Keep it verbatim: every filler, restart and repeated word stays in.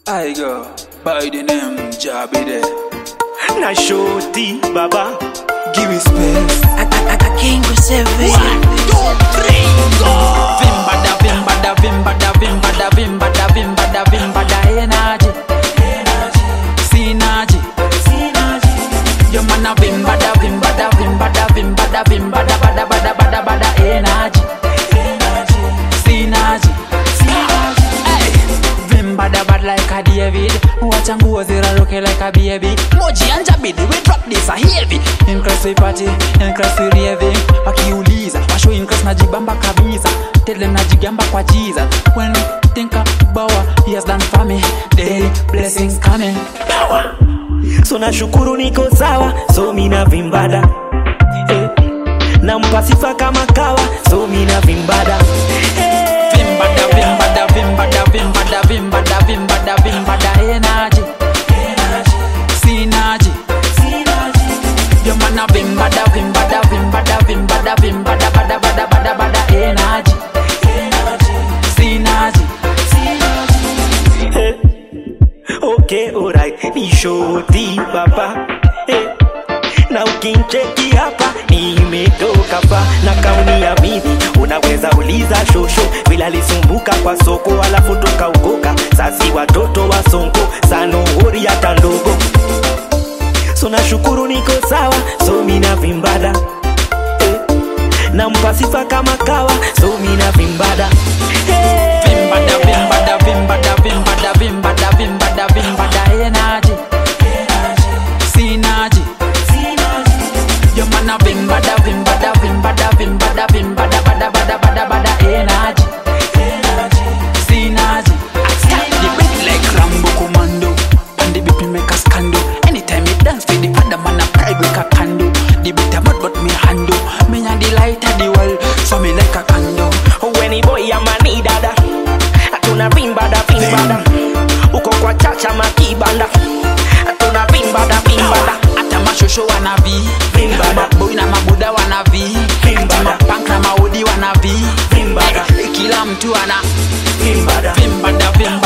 I go by the name Jabide. Na shoti baba, give me space. I, I, I can't go seven. One, two, three, go. Vimbada, vimbada, vimbada, vimbada, vimbada, vimbada, vimbada, energy, energy, synergy, synergy. Your man a vimbada, vimbada, vimbada, vimbada, vimbada, bada, bada, bada, bada, energy, energy, synergy, synergy. Hey, vimbada bad like a David. Watch and go zero rock like a baby. Moji and Jabide, we drop this a heavy. Increase we party, increase we raving. Wakiuliza, washo increase na jibamba kabisa. Tell them na jigamba kwa Jesus. When we think about what he has done for me, daily blessings coming. Power. So na shukuru niko sawa, so mina vimbada. Eh. Na mpasifa kama kawa, so mina vimbada. Eh. Vimbada, vimbada, vimbada, vimbada, vimbada, vimbada, vimbada, energy, energy, synergy, synergy. Your man a vimbada, vimbada, vimbada, vimbada, vimbada, bada, bada, bada, bada, energy, energy, synergy, synergy. Eh. Okay, alright, ni shoti baba. Eh. Na ukincheki hapa nimetoka pa na kauni ya mimi, unaweza uliza shosho bila lisumbuka kwa soko alafu toka ukoka. Sasi watoto wa sonko sano hori hata ndogo. So na shukuru niko sawa, so mina vimbada. Eh. Na mpasifa kama kawa, so mina vimbada. Eh. Vimbada, vimbada, vimbada, vimbada, vimbada, vimbada, vimbada, energy, energy, synergy, synergy. Your man a vimbada, vimbada, vimbada, vimbada, vimbada, bada, bada, bada, bada, energy, energy, synergy. I start the beat like Rambo Commando, and the beat me make a scandal. Anytime me dance for the other man a pride like a candle. The beat a mad but me handle, me a the light of the world, so me like a candle. When he boy I'm a need dada, atuna vimbada vimbada. Uko kwa chacha makibanda, atuna vimbada vimbada. Ata mashosho wana vi Vimbada. Boy na mabuda wana vi Vimbada. Punk na maudi wana vi Vimbada. Kila mtu ana Vimbada. Vimbada, vimbada